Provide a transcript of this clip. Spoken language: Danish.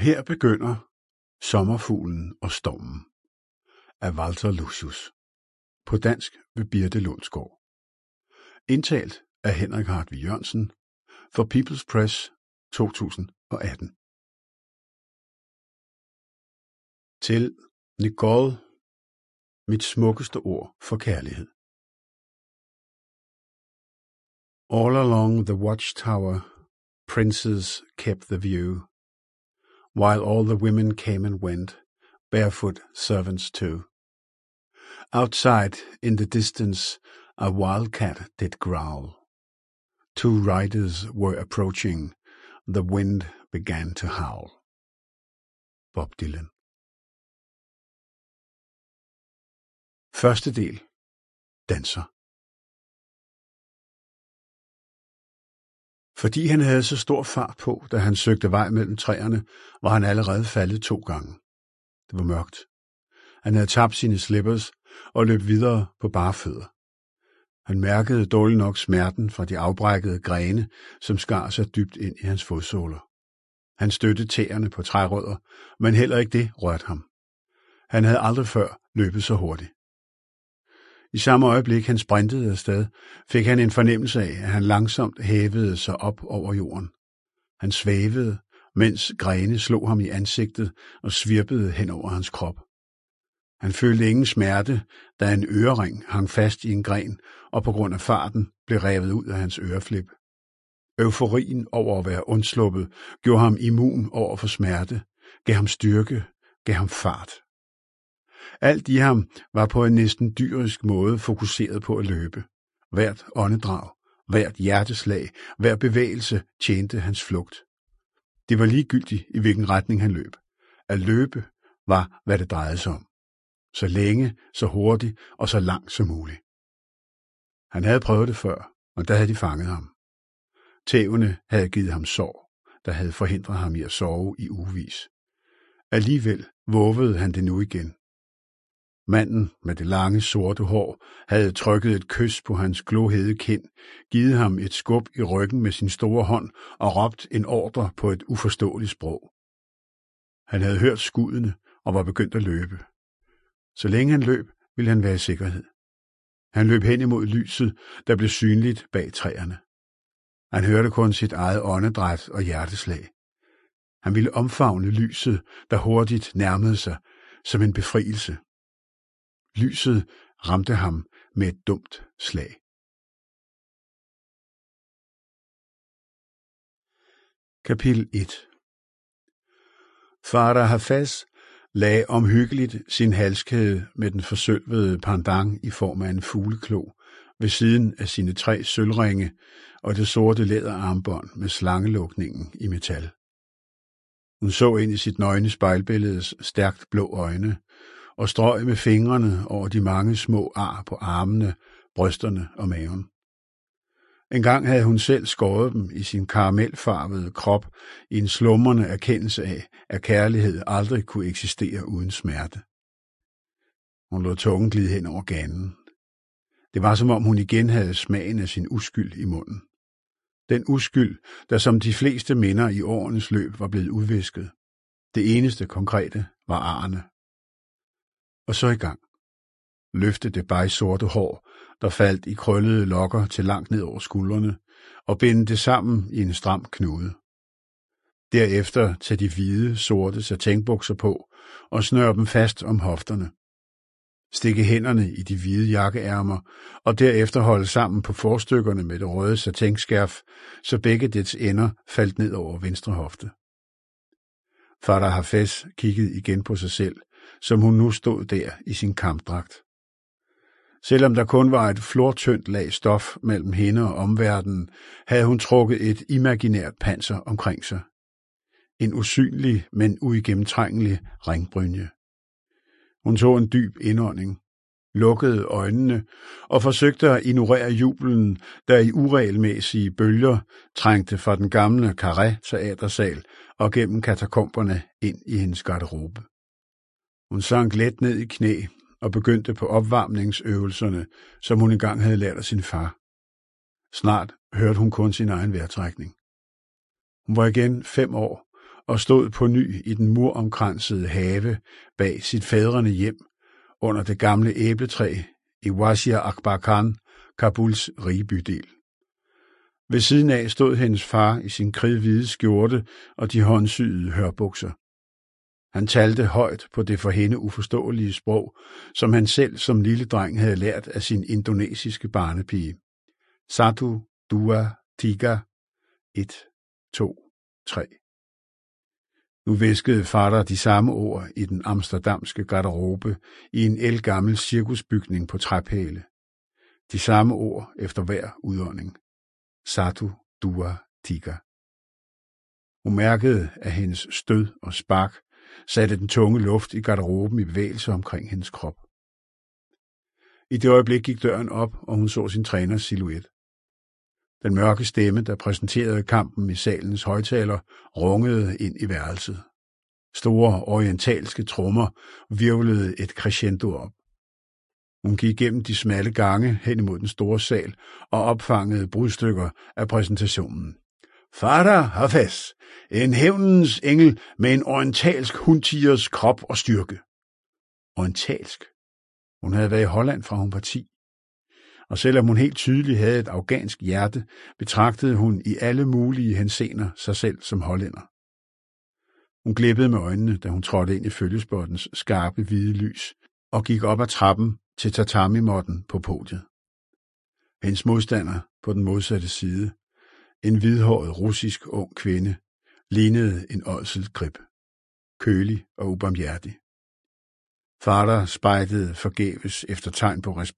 Her begynder Sommerfuglen og stormen af Walter Lucius. På dansk ved Birthe Lundsgaard. Indtalt af Henrik Hartvig Jørgensen for People's Press 2018. Til Nicole, mit smukkeste ord for kærlighed. All along the watchtower, princes kept the view, while all the women came and went, barefoot servants too. Outside, in the distance, a wildcat did growl. 2 riders were approaching, the wind began to howl. Bob Dylan. Første del. Danser. Fordi han havde så stor fart på, da han søgte vej mellem træerne, var han allerede faldet 2 gange. Det var mørkt. Han havde tabt sine slippers og løb videre på bare fødder. Han mærkede dårligt nok smerten fra de afbrækkede grene, som skar sig dybt ind i hans fodsåler. Han støttede tæerne på trærødder, men heller ikke det rørte ham. Han havde aldrig før løbet så hurtigt. I samme øjeblik han sprintede afsted, fik han en fornemmelse af, at han langsomt hævede sig op over jorden. Han svævede, mens grene slog ham i ansigtet og svirpede hen over hans krop. Han følte ingen smerte, da en ørering hang fast i en gren, og på grund af farten blev revet ud af hans øreflip. Euforien over at være undsluppet gjorde ham immun over for smerte, gav ham styrke, gav ham fart. Alt i ham var på en næsten dyrisk måde fokuseret på at løbe. Hvert åndedrag, hvert hjerteslag, hver bevægelse tjente hans flugt. Det var ligegyldigt, i hvilken retning han løb. At løbe var, hvad det drejede sig om. Så længe, så hurtigt og så langt som muligt. Han havde prøvet det før, og der havde de fanget ham. Tævene havde givet ham sår, der havde forhindret ham i at sove i ugevis. Alligevel vovede han det nu igen. Manden med det lange sorte hår havde trykket et kys på hans glohede kind, givet ham et skub i ryggen med sin store hånd og råbt en ordre på et uforståeligt sprog. Han havde hørt skuddene og var begyndt at løbe. Så længe han løb, ville han være i sikkerhed. Han løb hen imod lyset, der blev synligt bag træerne. Han hørte kun sit eget åndedræt og hjerteslag. Han ville omfavne lyset, der hurtigt nærmede sig som en befrielse. Lyset ramte ham med et dumt slag. Kapitel 1. Farah Hafez lagde omhyggeligt sin halskæde med den forsølvede pendant i form af en fugleklo ved siden af sine 3 sølvringe og det sorte læderarmbånd med slangelukningen i metal. Hun så ind i sit nøgne spejlbilledes stærkt blå øjne og strøg med fingrene over de mange små ar på armene, brysterne og maven. Engang havde hun selv skåret dem i sin karamelfarvede krop i en slumrende erkendelse af, at kærlighed aldrig kunne eksistere uden smerte. Hun lod tungen glide hen over ganen. Det var som om hun igen havde smagen af sin uskyld i munden. Den uskyld, der som de fleste minder i årenes løb var blevet udvisket. Det eneste konkrete var arrene. Og så i gang. Løfte det sorte hår, der faldt i krøllede lokker til langt ned over skuldrene, og binde det sammen i en stram knude. Derefter tage de hvide, sorte satinbukser på og snøre dem fast om hofterne. Stikke hænderne i de hvide jakkeærmer, og derefter holde sammen på forstykkerne med det røde satinskærf, så begge dets ender faldt ned over venstre hofte. Farah Hafez kiggede igen på sig selv, som hun nu stod der i sin kampdragt. Selvom der kun var et flortyndt lag stof mellem hende og omverdenen, havde hun trukket et imaginært panser omkring sig. En usynlig, men uigennemtrængelig ringbrynje. Hun tog en dyb indånding, lukkede øjnene og forsøgte at ignorere jubelen, der i uregelmæssige bølger trængte fra den gamle Carré-teatersal og gennem katakomberne ind i hendes garderobe. Hun sank let ned i knæ og begyndte på opvarmningsøvelserne, som hun engang havde lært af sin far. Snart hørte hun kun sin egen vejrtrækning. Hun var igen 5 år og stod på ny i den muromkransede have bag sit fædrene hjem under det gamle æbletræ i Wazir Akbar Khan, Kabuls rige bydel. Ved siden af stod hendes far i sin kridhvide skjorte og de håndsyede hørbukser. Han talte højt på det for hende uforståelige sprog, som han selv som lille dreng havde lært af sin indonesiske barnepige. Satu, dua, tiga, 1, 2, 3. Nu hviskede fader de samme ord i den amsterdamske garderobe i en ældgammel cirkusbygning på træpæle. De samme ord efter hver udånding. Satu, dua, tiga. Hun mærkede, at hendes stød og spark satte den tunge luft i garderoben i bevægelse omkring hendes krop. I det øjeblik gik døren op, og hun så sin træners silhuet. Den mørke stemme, der præsenterede kampen i salens højtaler, rungede ind i værelset. Store orientalske trommer virvlede et crescendo op. Hun gik gennem de smalle gange hen imod den store sal og opfangede brudstykker af præsentationen. Farah Hafez, en hævnens engel med en orientalsk hundtigers krop og styrke. Orientalsk? Hun havde været i Holland fra hun var 10. Og selvom hun helt tydeligt havde et afghansk hjerte, betragtede hun i alle mulige henseender sig selv som hollænder. Hun glippede med øjnene, da hun trådte ind i følgespottens skarpe hvide lys og gik op ad trappen til tatami-måtten på podiet. Hendes modstander på den modsatte side, en hvidhåret russisk ung kvinde, lignede en ådselsgrib, kølig og ubarmhjertig. Farah spejdede forgæves efter tegn på respekt